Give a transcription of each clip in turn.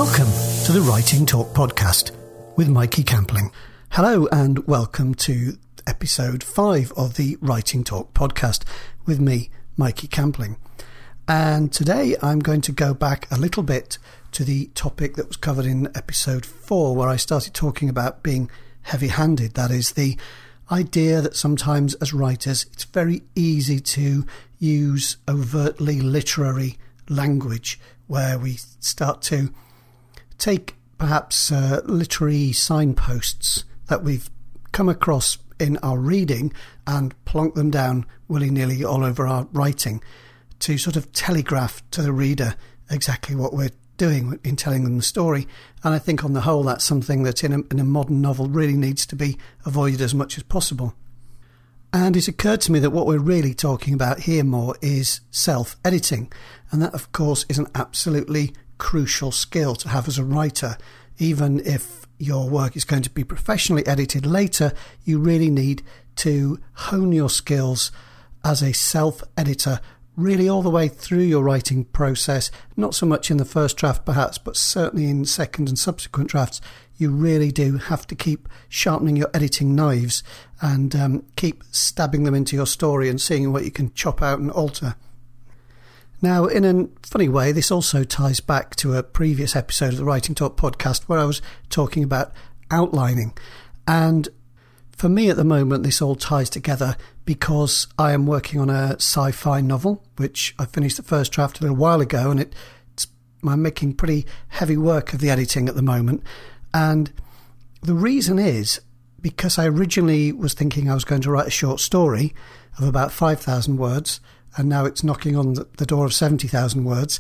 Welcome to the Writing Talk podcast with Mikey Campling. Hello and welcome to episode 5 of the Writing Talk podcast with me, Mikey Campling. And today I'm going to go back a little bit to the topic that was covered in episode 4, where I started talking about being heavy-handed. That is the idea that sometimes as writers it's very easy to use overtly literary language, where we start to take perhaps literary signposts that we've come across in our reading and plonk them down willy-nilly all over our writing to sort of telegraph to the reader exactly what we're doing in telling them the story. And I think on the whole that's something that in a modern novel really needs to be avoided as much as possible. And it occurred to me that what we're really talking about here more is self-editing, and that of course is an absolutely crucial skill to have as a writer. Even if your work is going to be professionally edited later, you really need to hone your skills as a self-editor really all the way through your writing process. Not so much in the first draft perhaps, but certainly in second and subsequent drafts. You really do have to keep sharpening your editing knives and keep stabbing them into your story and seeing what you can chop out and alter. Now, in a funny way, this also ties back to a previous episode of the Writing Talk podcast where I was talking about outlining. And for me at the moment, this all ties together because I am working on a sci-fi novel, which I finished the first draft a little while ago, and I'm making pretty heavy work of the editing at the moment. And the reason is because I originally was thinking I was going to write a short story of about 5,000 words, and now it's knocking on the door of 70,000 words.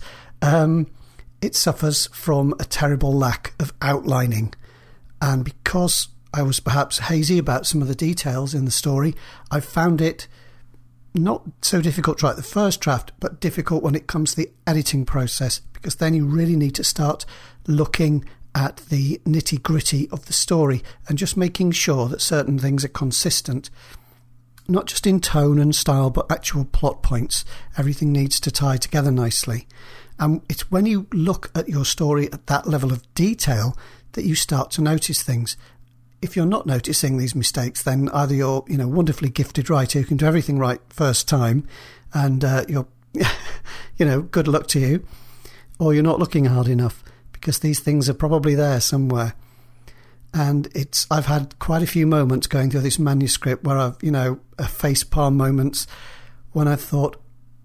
It suffers from a terrible lack of outlining. And because I was perhaps hazy about some of the details in the story, I found it not so difficult to write the first draft, but difficult when it comes to the editing process, because then you really need to start looking at the nitty-gritty of the story and just making sure that certain things are consistent, not just in tone and style, but actual plot points. Everything needs to tie together nicely. And it's when you look at your story at that level of detail that you start to notice things. If you're not noticing these mistakes, then either you're a wonderfully gifted writer who can do everything right first time, and you're good luck to you, or you're not looking hard enough, because these things are probably there somewhere. And I've had quite a few moments going through this manuscript where I've facepalm moments when I've thought,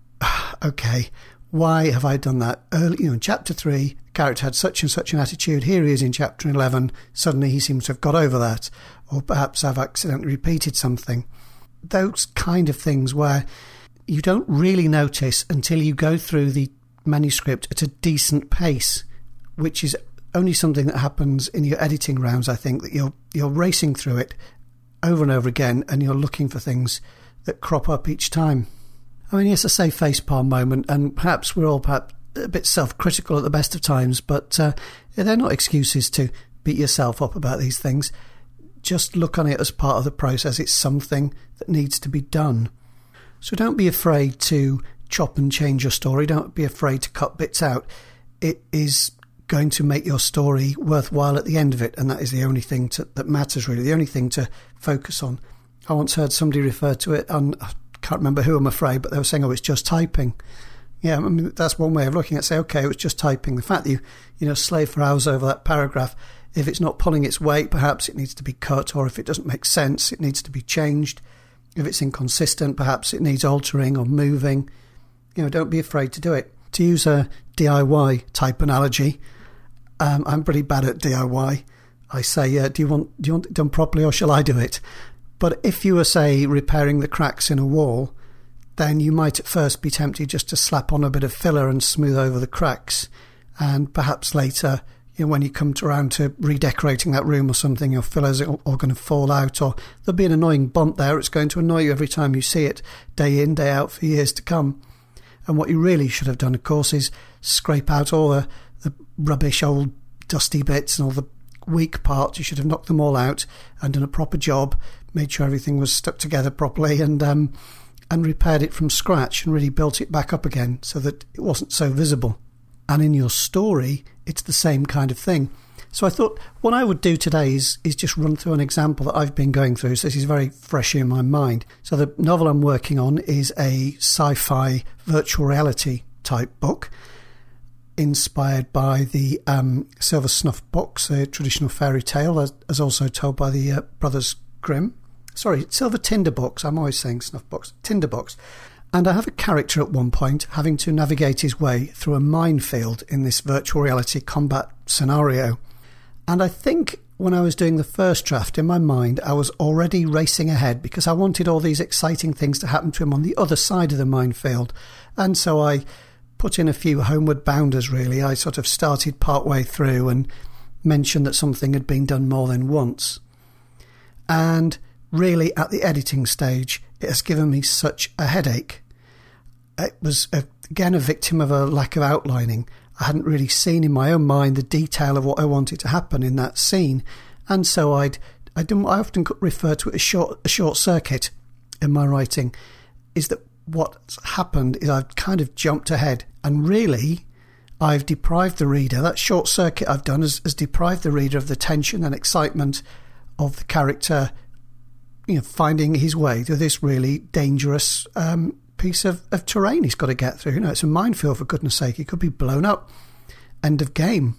okay, why have I done that? Early, in chapter 3, the character had such and such an attitude. Here he is in chapter 11. Suddenly he seems to have got over that. Or perhaps I've accidentally repeated something. Those kind of things where you don't really notice until you go through the manuscript at a decent pace, which is only something that happens in your editing rounds. I think that you're racing through it over and over again, and you're looking for things that crop up each time. I mean, yes, I say facepalm moment, and perhaps we're all perhaps a bit self-critical at the best of times, but they're not excuses to beat yourself up about these things. Just look on it as part of the process. It's something that needs to be done. So don't be afraid to chop and change your story. Don't be afraid to cut bits out. It is going to make your story worthwhile at the end of it, and that is the only thing that matters, really, the only thing to focus on. I once heard somebody refer to it, and I can't remember who, I'm afraid, but they were saying, it's just typing. Yeah, I mean, that's one way of looking at it. Say, okay, it was just typing. The fact that you slave for hours over that paragraph, if it's not pulling its weight, perhaps it needs to be cut, or if it doesn't make sense, it needs to be changed. If it's inconsistent, perhaps it needs altering or moving. Don't be afraid to do it. To use a DIY type analogy, I'm pretty bad at DIY. I say, do you want it done properly, or shall I do it? But if you were, say, repairing the cracks in a wall, then you might at first be tempted just to slap on a bit of filler and smooth over the cracks. And perhaps later, when you come around to redecorating that room or something, your fillers are all going to fall out, or there'll be an annoying bump there. It's going to annoy you every time you see it, day in, day out, for years to come. And what you really should have done, of course, is scrape out all the rubbish, old dusty bits and all the weak parts. You should have knocked them all out and done a proper job, made sure everything was stuck together properly, and repaired it from scratch and really built it back up again so that it wasn't so visible. And in your story, it's the same kind of thing. So I thought what I would do today is just run through an example that I've been going through. So this is very fresh in my mind. So the novel I'm working on is a sci-fi virtual reality type book, inspired by the Silver Snuff Box, a traditional fairy tale, as also told by the Brothers Grimm. Sorry, Silver Tinderbox. I'm always saying Snuff Box. Tinderbox. And I have a character at one point having to navigate his way through a minefield in this virtual reality combat scenario. And I think when I was doing the first draft, in my mind, I was already racing ahead because I wanted all these exciting things to happen to him on the other side of the minefield. And so I put in a few homeward bounders, really. I sort of started partway through and mentioned that something had been done more than once. And really, at the editing stage, it has given me such a headache. It was, again, a victim of a lack of outlining. I hadn't really seen in my own mind the detail of what I wanted to happen in that scene. And so I often refer to it as a short circuit in my writing, is that what's happened is I've kind of jumped ahead. And really, I've deprived the reader, that short circuit I've done has deprived the reader of the tension and excitement of the character, finding his way through this really dangerous piece of terrain he's got to get through. It's a minefield, for goodness sake. He could be blown up. End of game.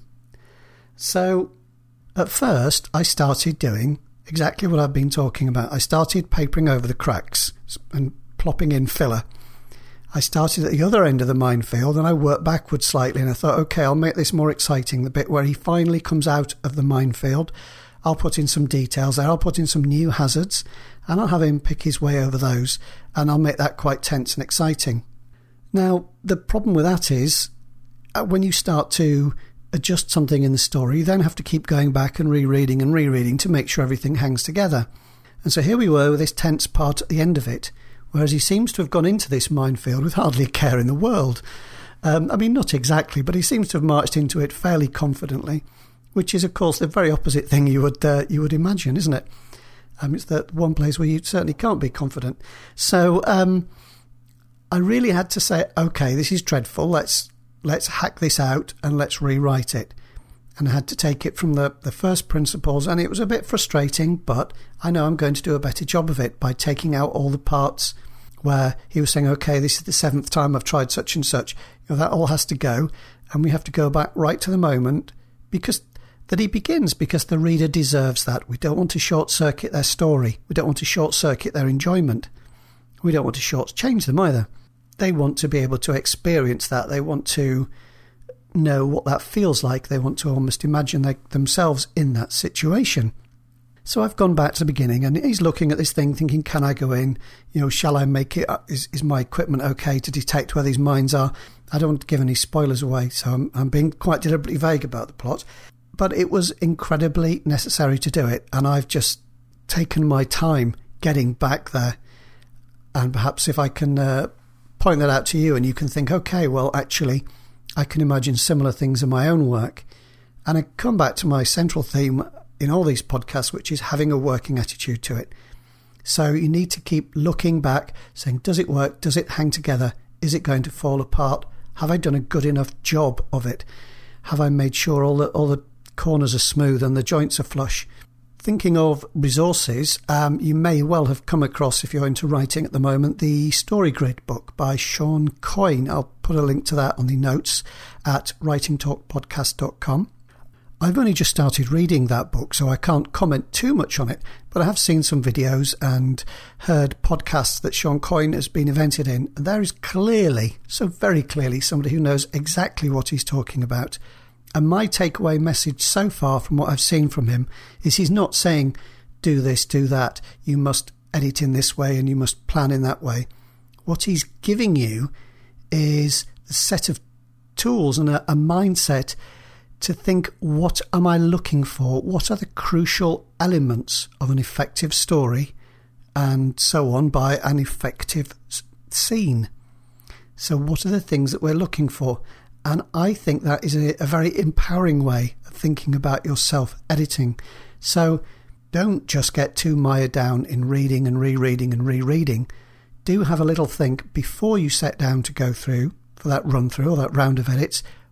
So at first I started doing exactly what I've been talking about. I started papering over the cracks and plopping in filler. I started at the other end of the minefield and I worked backwards slightly, and I thought, okay, I'll make this more exciting. The bit where he finally comes out of the minefield, I'll put in some details there. I'll put in some new hazards and I'll have him pick his way over those, and I'll make that quite tense and exciting. Now, the problem with that is when you start to adjust something in the story, you then have to keep going back and rereading to make sure everything hangs together. And so here we were with this tense part at the end of it, whereas he seems to have gone into this minefield with hardly a care in the world. Not exactly, but he seems to have marched into it fairly confidently, which is, of course, the very opposite thing you would imagine, isn't it? It's that one place where you certainly can't be confident. So I really had to say, okay, this is dreadful. Let's hack this out and let's rewrite it. And I had to take it from the first principles, and it was a bit frustrating, but I know I'm going to do a better job of it by taking out all the parts where he was saying, okay, this is the 7th time I've tried such and such. That all has to go, and we have to go back right to the moment because he begins, because the reader deserves that. We don't want to short-circuit their story. We don't want to short-circuit their enjoyment. We don't want to short-change them either. They want to be able to experience that. They want to know what that feels like. They want to almost imagine themselves in that situation. So I've gone back to the beginning, and he's looking at this thing thinking, can I go in? Shall I make it? Is my equipment okay to detect where these mines are? I don't want to give any spoilers away, so I'm being quite deliberately vague about the plot. But it was incredibly necessary to do it, and I've just taken my time getting back there. And perhaps if I can point that out to you, and you can think, okay, well, actually, I can imagine similar things in my own work. And I come back to my central theme in all these podcasts, which is having a working attitude to it. So you need to keep looking back, saying, does it work? Does it hang together? Is it going to fall apart? Have I done a good enough job of it? Have I made sure all the corners are smooth and the joints are flush? Thinking of resources, you may well have come across, if you're into writing at the moment, the Story Grid book by Sean Coyne. I'll put a link to that on the notes at writingtalkpodcast.com. I've only just started reading that book, so I can't comment too much on it, but I have seen some videos and heard podcasts that Sean Coyne has been evented in, and there is clearly, so very clearly, somebody who knows exactly what he's talking about. And my takeaway message so far from what I've seen from him is he's not saying, do this, do that, you must edit in this way and you must plan in that way. What he's giving you is a set of tools and a mindset to think, what am I looking for? What are the crucial elements of an effective story? And so on, by an effective scene. So what are the things that we're looking for? And I think that is a very empowering way of thinking about your self-editing. So don't just get too mired down in reading and rereading and rereading. Do have a little think before you set down to go through for that run-through or that round of edits.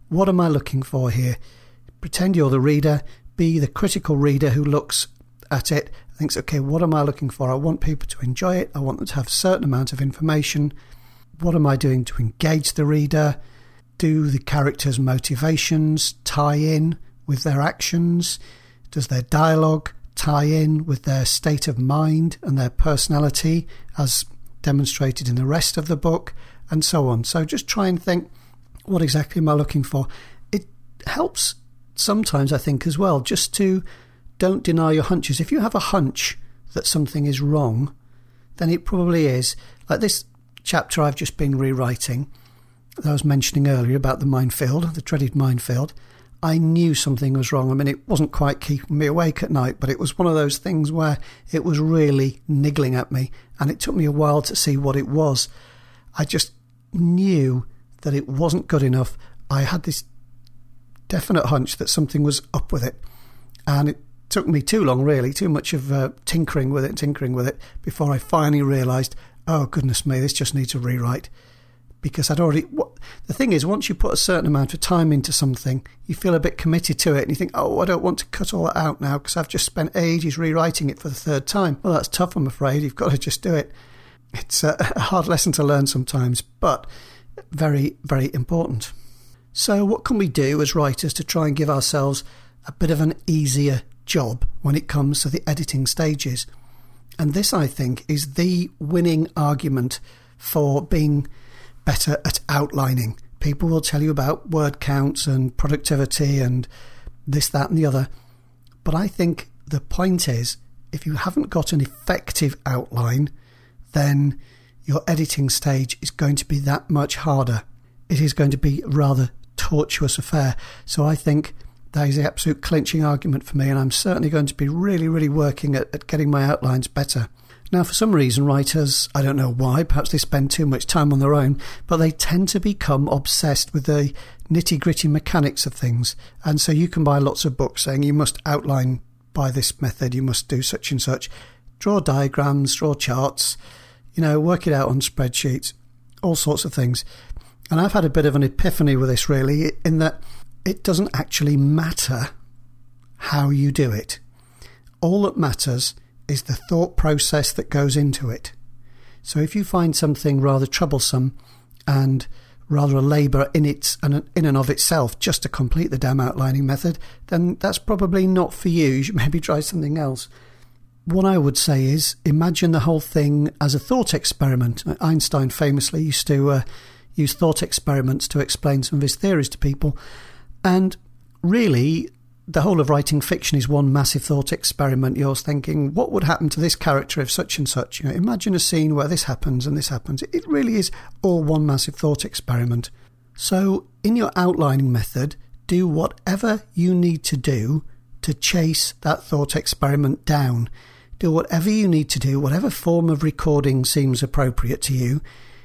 what am I looking for here? Pretend you're the reader, be the critical reader who looks at it, thinks, okay, what am I looking for? I want people to enjoy it. I want them to have a certain amount of information. What am I doing to engage the reader? Do the characters' motivations tie in with their actions? Does their dialogue tie in with their state of mind and their personality as demonstrated in the rest of the book, and so on? So just try and think, what exactly am I looking for? It helps sometimes, I think, as well, just to don't deny your hunches. If you have a hunch that something is wrong, then it probably is. Like this chapter I've just been rewriting that I was mentioning earlier about the minefield, the dreaded minefield. I knew something was wrong. I mean, it wasn't quite keeping me awake at night, but it was one of those things where it was really niggling at me, and it took me a while to see what it was. I just knew that it wasn't good enough. I had this definite hunch that something was up with it, and it took me too long, really, too much of tinkering with it before I finally realised, oh goodness me, this just needs a rewrite. Because I'd already... the thing is, once you put a certain amount of time into something, you feel a bit committed to it, and you think, oh, I don't want to cut all that out now because I've just spent ages rewriting it for the third time. Well, that's tough, I'm afraid. You've got to just do it. It's a hard lesson to learn sometimes, but very, very important. So what can we do as writers to try and give ourselves a bit of an easier job when it comes to the editing stages? And this, I think, is the winning argument for being better at outlining. People will tell you about word counts and productivity and this, that and the other. But I think the point is, if you haven't got an effective outline, then your editing stage is going to be that much harder. It is going to be a rather tortuous affair. So I think that is the absolute clinching argument for me, and I'm certainly going to be really, really working at getting my outlines better. Now, for some reason, writers, I don't know why, perhaps they spend too much time on their own, but they tend to become obsessed with the nitty-gritty mechanics of things. And so you can buy lots of books saying you must outline by this method, you must do such and such, draw diagrams, draw charts, work it out on spreadsheets, all sorts of things. And I've had a bit of an epiphany with this, really, in that it doesn't actually matter how you do it. All that matters is the thought process that goes into it. So if you find something rather troublesome and rather a labour in and of itself just to complete the damn outlining method, then that's probably not for you. You should maybe try something else. What I would say is imagine the whole thing as a thought experiment. Einstein famously used to use thought experiments to explain some of his theories to people. And really, the whole of writing fiction is one massive thought experiment. You're thinking, what would happen to this character if such and such? Imagine a scene where this happens and this happens. It really is all one massive thought experiment. So in your outlining method, do whatever you need to do to chase that thought experiment down. Do whatever you need to do, whatever form of recording seems appropriate to you,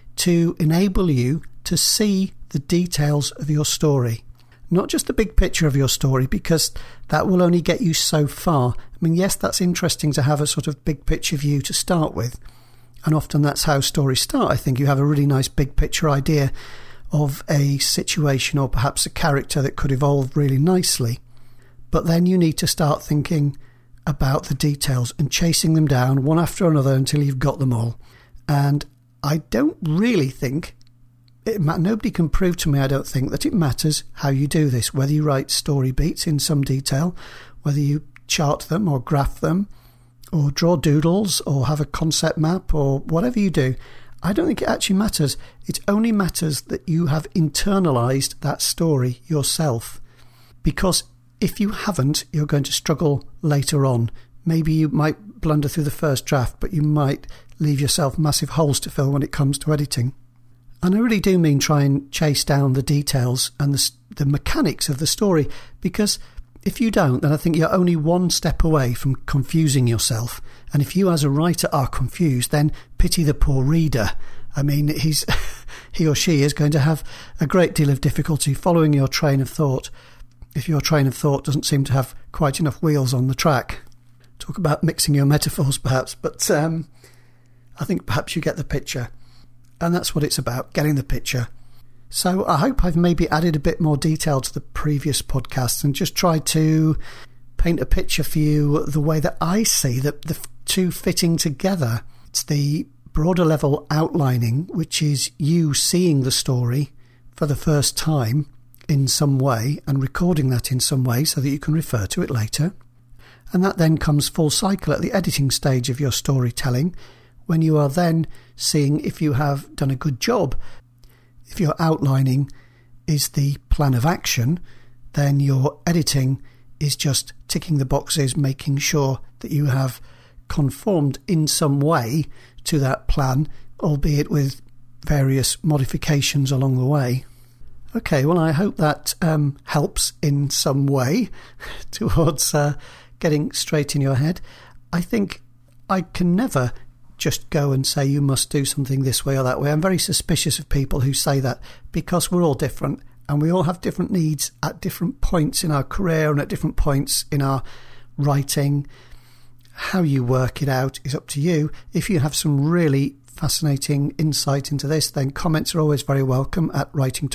to enable you to see the details of your story. Not just the big picture of your story, because that will only get you so far. I mean, yes, that's interesting to have a sort of big picture view to start with. And often that's how stories start. I think you have a really nice big picture idea of a situation or perhaps a character that could evolve really nicely. But then you need to start thinking about the details and chasing them down one after another until you've got them all. And I don't really think... nobody can prove to me, I don't think, that it matters how you do this, whether you write story beats in some detail, whether you chart them or graph them, or draw doodles or have a concept map or whatever you do. I don't think it actually matters. It only matters that you have internalised that story yourself. Because if you haven't, you're going to struggle later on. Maybe you might blunder through the first draft, but you might leave yourself massive holes to fill when it comes to editing. And I really do mean try and chase down the details and the mechanics of the story, because if you don't, then I think you're only one step away from confusing yourself. And if you as a writer are confused, then pity the poor reader. I mean, he or she is going to have a great deal of difficulty following your train of thought if your train of thought doesn't seem to have quite enough wheels on the track. Talk about mixing your metaphors, perhaps, but I think perhaps you get the picture. And that's what it's about, getting the picture. So I hope I've maybe added a bit more detail to the previous podcasts and just tried to paint a picture for you the way that I see the two fitting together. It's the broader level outlining, which is you seeing the story for the first time in some way and recording that in some way so that you can refer to it later. And that then comes full cycle at the editing stage of your storytelling, when you are then seeing if you have done a good job. If your outlining is the plan of action, then your editing is just ticking the boxes, making sure that you have conformed in some way to that plan, albeit with various modifications along the way. Okay, well, I hope that helps in some way towards getting straight in your head. I think I can never just go and say you must do something this way or that way. I'm very suspicious of people who say that, because we're all different and we all have different needs at different points in our career and at different points in our writing. How you work it out is up to you. If you have some really fascinating insight into this, then comments are always very welcome at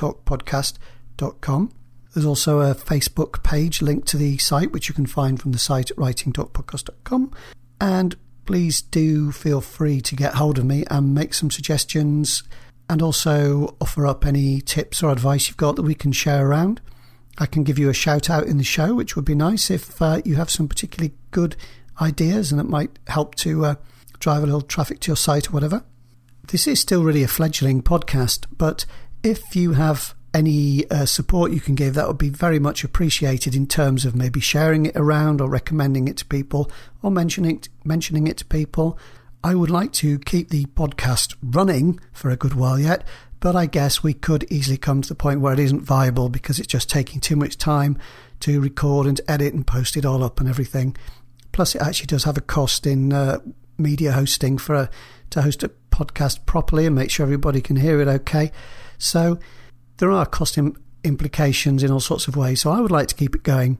writingtalkpodcast.com. There's also a Facebook page linked to the site, which you can find from the site at writingtalkpodcast.com. And please do feel free to get hold of me and make some suggestions, and also offer up any tips or advice you've got that we can share around. I can give you a shout out in the show, which would be nice if you have some particularly good ideas and it might help to drive a little traffic to your site or whatever. This is still really a fledgling podcast, but if you have any support you can give, that would be very much appreciated, in terms of maybe sharing it around or recommending it to people or mentioning it to people. I would like to keep the podcast running for a good while yet, but I guess we could easily come to the point where it isn't viable because it's just taking too much time to record and to edit and post it all up and everything. Plus, it actually does have a cost in media hosting to host a podcast properly and make sure everybody can hear it okay. So there are cost implications in all sorts of ways. So I would like to keep it going,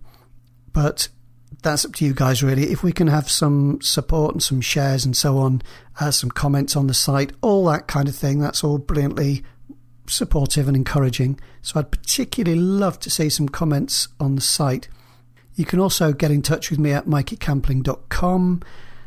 but that's up to you guys, really. If we can have some support and some shares and so on, some comments on the site, all that kind of thing, that's all brilliantly supportive and encouraging. So I'd particularly love to see some comments on the site. You can also get in touch with me at mikeycampling.com,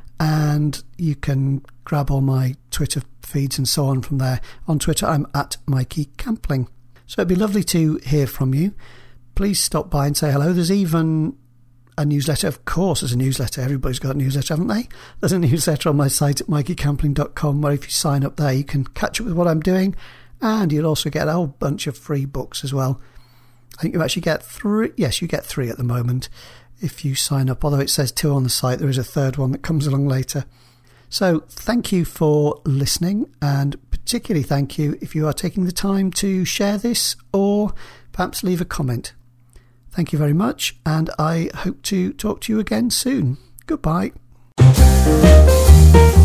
and you can grab all my Twitter feeds and so on from there. On Twitter, I'm at Mikey Campling. So it'd be lovely to hear from you. Please stop by and say hello. There's even a newsletter. Of course, there's a newsletter. Everybody's got a newsletter, haven't they? There's a newsletter on my site at mikeycampling.com, where if you sign up there, you can catch up with what I'm doing, and you'll also get a whole bunch of free books as well. I think you actually get 3. Yes, you get 3 at the moment if you sign up. Although it says 2 on the site, there is a third one that comes along later. So thank you for listening, and particularly thank you if you are taking the time to share this or perhaps leave a comment. Thank you very much, and I hope to talk to you again soon. Goodbye.